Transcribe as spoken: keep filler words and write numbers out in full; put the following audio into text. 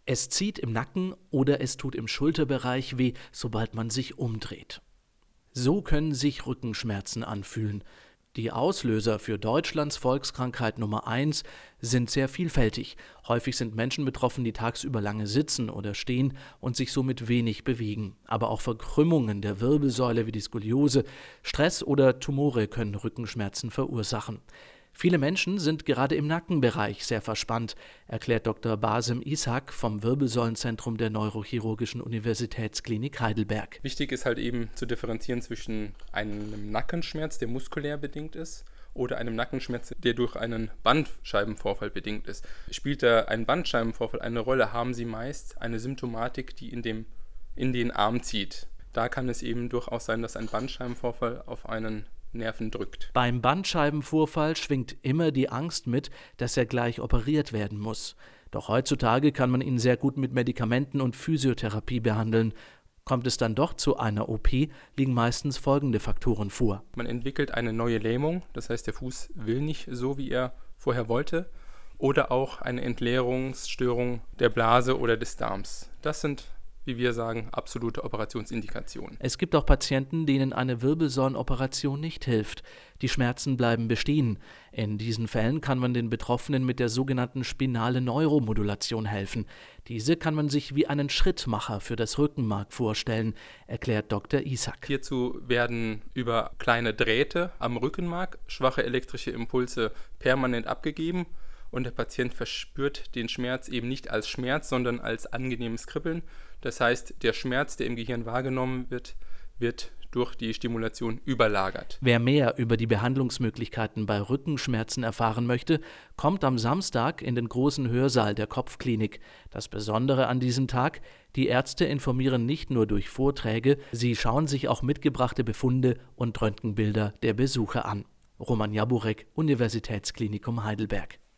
Es zieht im Nacken oder es tut im Schulterbereich weh, sobald man sich umdreht. So können sich Rückenschmerzen anfühlen. Die Auslöser für Deutschlands Volkskrankheit Nummer eins sind sehr vielfältig. Häufig sind Menschen betroffen, die tagsüber lange sitzen oder stehen und sich somit wenig bewegen. Aber auch Verkrümmungen der Wirbelsäule wie die Skoliose, Stress oder Tumore können Rückenschmerzen verursachen. Viele Menschen sind gerade im Nackenbereich sehr verspannt, erklärt Doktor Bassem Ishak vom Wirbelsäulenzentrum der Neurochirurgischen Universitätsklinik Heidelberg. Wichtig ist halt eben zu differenzieren zwischen einem Nackenschmerz, der muskulär bedingt ist, oder einem Nackenschmerz, der durch einen Bandscheibenvorfall bedingt ist. Spielt da ein Bandscheibenvorfall eine Rolle, haben Sie meist eine Symptomatik, die in, dem, in den Arm zieht. Da kann es eben durchaus sein, dass ein Bandscheibenvorfall auf einen Nerven drückt. Beim Bandscheibenvorfall schwingt immer die Angst mit, dass er gleich operiert werden muss. Doch heutzutage kann man ihn sehr gut mit Medikamenten und Physiotherapie behandeln. Kommt es dann doch zu einer O P, liegen meistens folgende Faktoren vor. Man entwickelt eine neue Lähmung, das heißt, der Fuß will nicht so, wie er vorher wollte, oder auch eine Entleerungsstörung der Blase oder des Darms. Das sind, wie wir sagen, absolute Operationsindikationen. Es gibt auch Patienten, denen eine Wirbelsäulenoperation nicht hilft. Die Schmerzen bleiben bestehen. In diesen Fällen kann man den Betroffenen mit der sogenannten spinalen Neuromodulation helfen. Diese kann man sich wie einen Schrittmacher für das Rückenmark vorstellen, erklärt Doktor Ishak. Hierzu werden über kleine Drähte am Rückenmark schwache elektrische Impulse permanent abgegeben. Und der Patient verspürt den Schmerz eben nicht als Schmerz, sondern als angenehmes Kribbeln. Das heißt, der Schmerz, der im Gehirn wahrgenommen wird, wird durch die Stimulation überlagert. Wer mehr über die Behandlungsmöglichkeiten bei Rückenschmerzen erfahren möchte, kommt am Samstag in den großen Hörsaal der Kopfklinik. Das Besondere an diesem Tag: Die Ärzte informieren nicht nur durch Vorträge, sie schauen sich auch mitgebrachte Befunde und Röntgenbilder der Besucher an. Roman Jaburek, Universitätsklinikum Heidelberg.